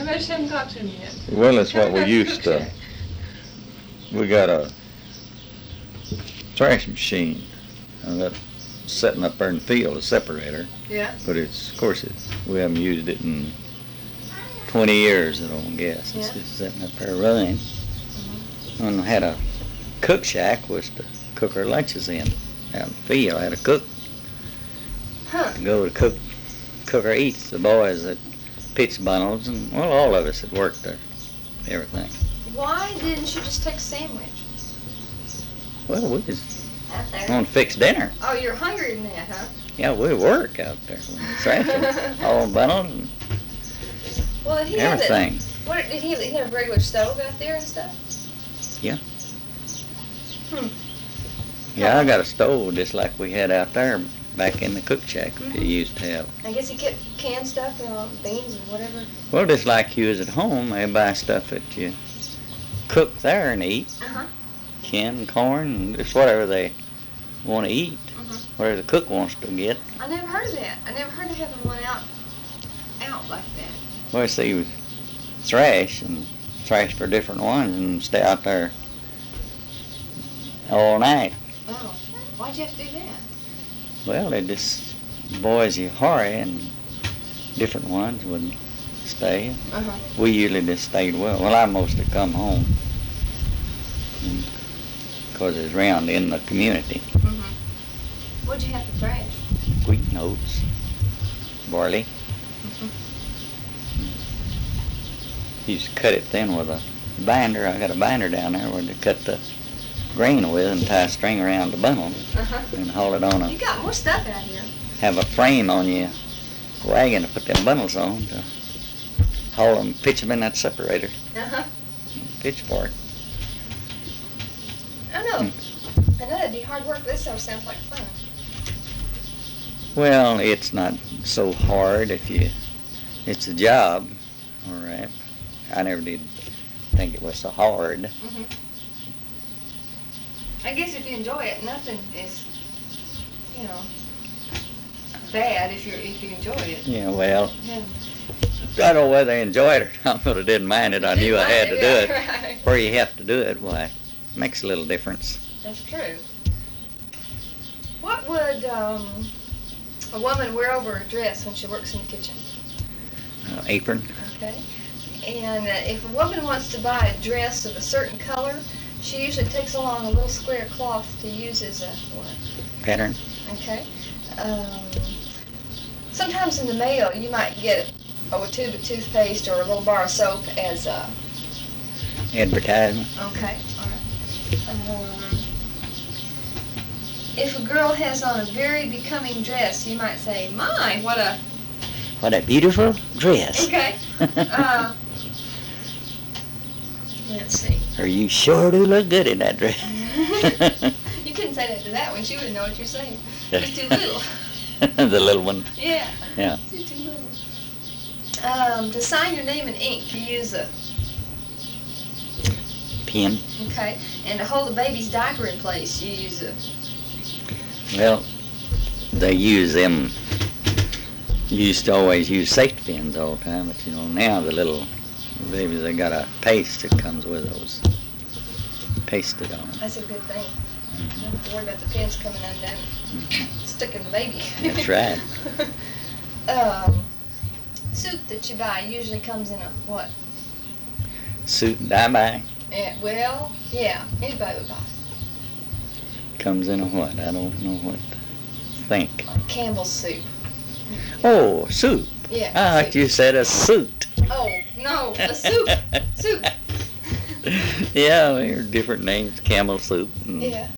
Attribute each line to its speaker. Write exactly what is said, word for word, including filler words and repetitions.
Speaker 1: bet you haven't got to them yet.
Speaker 2: Well, it's what we used to. We got a thrash machine and that sitting up there in the field, a separator.
Speaker 1: Yeah.
Speaker 2: But it's, of course, it, we haven't used it in twenty years, I don't guess. It's
Speaker 1: Yeah.
Speaker 2: just sitting up there running.
Speaker 1: Mm-hmm.
Speaker 2: And had a cook shack was to cook our lunches in out in the field. I had a cook
Speaker 1: Huh.
Speaker 2: to go to cook cook our eats. The boys that pitched bundles and, well, all of us that worked there, everything.
Speaker 1: Why didn't you just take a sandwich
Speaker 2: Well, we just
Speaker 1: out there?
Speaker 2: want to fix dinner.
Speaker 1: Oh, you're hungrier than that, huh?
Speaker 2: Yeah, we work out there. Thrashing all bundles and
Speaker 1: Well, did he have that?
Speaker 2: everything.
Speaker 1: What did he? He have a regular stove out there and stuff?
Speaker 2: Yeah.
Speaker 1: Hmm.
Speaker 2: Yeah, I got a stove just like we had out there back in the cook shack that
Speaker 1: Mhm.
Speaker 2: you used to have.
Speaker 1: I guess he kept canned stuff, you know, beans and whatever.
Speaker 2: Well, just like you was at home, they buy stuff that you cook there and eat.
Speaker 1: Uh-huh.
Speaker 2: Canned corn, and just whatever they want to eat,
Speaker 1: Mhm.
Speaker 2: whatever the cook wants to get.
Speaker 1: I never heard of that. I never heard of having one out, out like that.
Speaker 2: Well, see, we thrash and thrash for different ones and stay out there all night.
Speaker 1: Oh, why'd you have to do that?
Speaker 2: Well, they just, boys you hurry and different ones would stay.
Speaker 1: Uh-huh.
Speaker 2: We usually just stayed well. Well, I mostly come home because it's around in the community.
Speaker 1: Mm-hmm. What'd you have to thrash?
Speaker 2: Wheat and oats, barley.
Speaker 1: Mm-hmm.
Speaker 2: Used to cut it thin with a binder. I got a binder down there where they cut the grain with and tie a string around the bundle
Speaker 1: Uh-huh.
Speaker 2: and haul it on a,
Speaker 1: You got more stuff out here.
Speaker 2: have a frame on your wagon to put them bundles on to haul them, pitch them in that separator,
Speaker 1: Uh-huh.
Speaker 2: pitchfork.
Speaker 1: I know.
Speaker 2: Hmm.
Speaker 1: I know that'd be hard work. This stuff sounds like fun.
Speaker 2: Well, it's not so hard if you, it's a job, all right. I never did think it was so hard.
Speaker 1: Mm-hmm. I guess if you enjoy it, nothing is, you know, bad if you if you enjoy it.
Speaker 2: Yeah, well,
Speaker 1: And
Speaker 2: I don't know whether I enjoyed it or not, but I didn't mind it. I
Speaker 1: you
Speaker 2: knew I had to
Speaker 1: might,
Speaker 2: do
Speaker 1: yeah,
Speaker 2: it.
Speaker 1: Right.
Speaker 2: Where you have to do it, why, it makes a little difference.
Speaker 1: That's true. What would um, a woman wear over her dress when she works in the kitchen?
Speaker 2: Uh, apron,
Speaker 1: Okay. And uh, if a woman wants to buy a dress of a certain color, she usually takes along a little square cloth to use as a what?
Speaker 2: pattern.
Speaker 1: Okay. Um, sometimes in the mail you might get a, a tube of toothpaste or a little bar of soap as a.
Speaker 2: Advertisement.
Speaker 1: Okay. All right. Um, if a girl has on a very becoming dress, you might say, "My, what a."
Speaker 2: What a beautiful dress.
Speaker 1: Okay. Uh, let's see.
Speaker 2: Or you sure do look good in that dress.
Speaker 1: You couldn't say that to that one. She wouldn't know what you're saying. It's too little.
Speaker 2: The little one.
Speaker 1: Yeah.
Speaker 2: Yeah.
Speaker 1: It's too little. Um, to sign your name in ink, you use a,
Speaker 2: Pen.
Speaker 1: okay, and to hold a baby's diaper in place, you use a,
Speaker 2: Well, they use them, used to always use safety pins all the time, but you know, now the little babies, they got a paste that comes with those, pasted on.
Speaker 1: that's a good thing. You don't have to worry about the pins coming undone,
Speaker 2: Mhm.
Speaker 1: sticking the baby.
Speaker 2: That's right.
Speaker 1: um, suit that you buy usually comes in a what?
Speaker 2: Suit and die-by
Speaker 1: Eh, well, yeah, anybody would buy.
Speaker 2: comes in a what? I don't know what to think.
Speaker 1: Like Campbell's soup.
Speaker 2: Oh, soup.
Speaker 1: Yeah.
Speaker 2: I
Speaker 1: soup.
Speaker 2: thought you said a suit.
Speaker 1: Oh, no, a soup. Soup.
Speaker 2: Yeah, there are different names, camel soup. And
Speaker 1: Yeah.